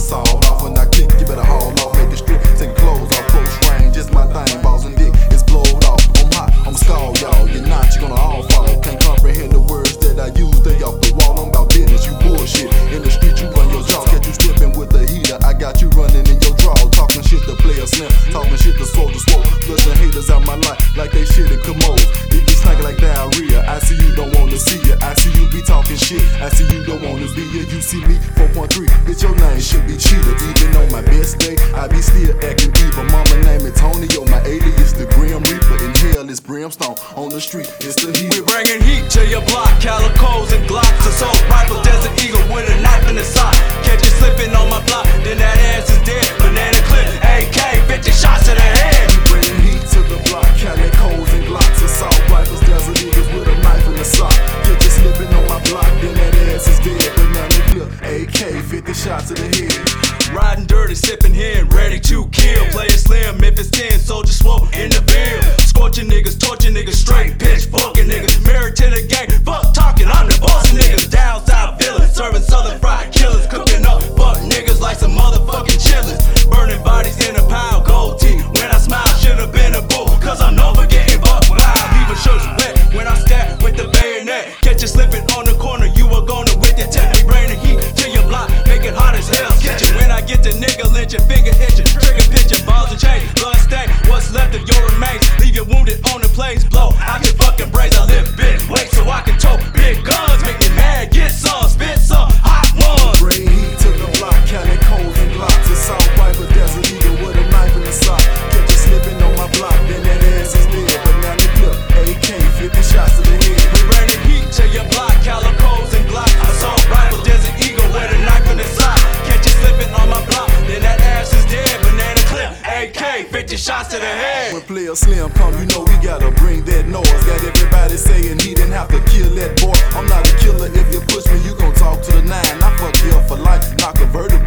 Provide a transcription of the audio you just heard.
sawed off. When I click, you better haul off, make it strip, take your clothes off, close range, just my thing, balls and dick, it's blowed off. I'm hot, I'm a skull, y'all, you're not, you're gonna all fall. Can't comprehend the words that I use, they off the wall. I'm about business, you bullshit. In the street, you run your jaw, catch you slipping with the heater. I got you running in your draw, talking shit to play a slim, talking shit to swole to swole. Flushing haters out my life like they shit in commode. If you snacking like diarrhea, I see you don't wanna see ya. I see you be talking shit, I see you don't wanna be ya. You see me 4.3, bitch your name should be Cheetah. Even on my best day, I be still acting evil. Mama name it Tonyo, my alias the Grim Reaper. In hell it's brimstone, on the street it's the heat. We bringing heat to your block, calicos and glocks, assault rifle, desert eagle with a knife in the sock. Catch you slipping on my block, then that ass is dead. Banana clip, AK, 50 shots to the head. We bringing heat to the block, calicos and glocks, assault rifles, desert eagles with a knife in the sock. Catch you slipping on my block, then that ass is dead. Banana clip, AK, 50 shots to the head. Riding dirty, sipping hen, ready to kill. Playing slim, Memphis 10, soldier swole in the bill. Scorching niggas, torching niggas, straight pitch, fucking niggas. Married to the gang, fuck talking, I'm the boss of niggas. Down south villains, serving southern fried killers. Cooking up, fuck niggas like some motherfucking chillers. Burning bodies in a pile, gold teeth. When I smile, should've been a bull, cause I'm known for getting buck wild. Leaving shirts wet when I stab with the bayonet. Catch you slipping on the corner, you are gonna with the tech. We bring the heat to your block, make it hot as hell. Catch you when I get the nigga lynching, finger itching, trigger pitching, balls and chains, blood stack. What's left of your remains? Leave you wounded on the place, blow. I can fucking brace, I lift big weight so I can tote big guns. Make me mad, get some, spit some, hot ones. Bring heat to the block, calicos and glocks, assault rifle, desert eagle with a knife in the sock. Catch you slipping on my block, then that ass is dead. Banana clip, AK, 50 shots to the head. We bring the heat to your block, calicos and glocks, assault rifle, desert eagle with a knife in the sock. Catch you slipping on my block, then that ass is dead. Banana clip, AK, 50 shots to the head. When player Slim come, you know we gotta bring that noise. Got everybody saying he didn't have to kill that boy. I'm not a killer, if you push me, you gon' talk to the 9. I fuck you up for life, knock a vertebrae.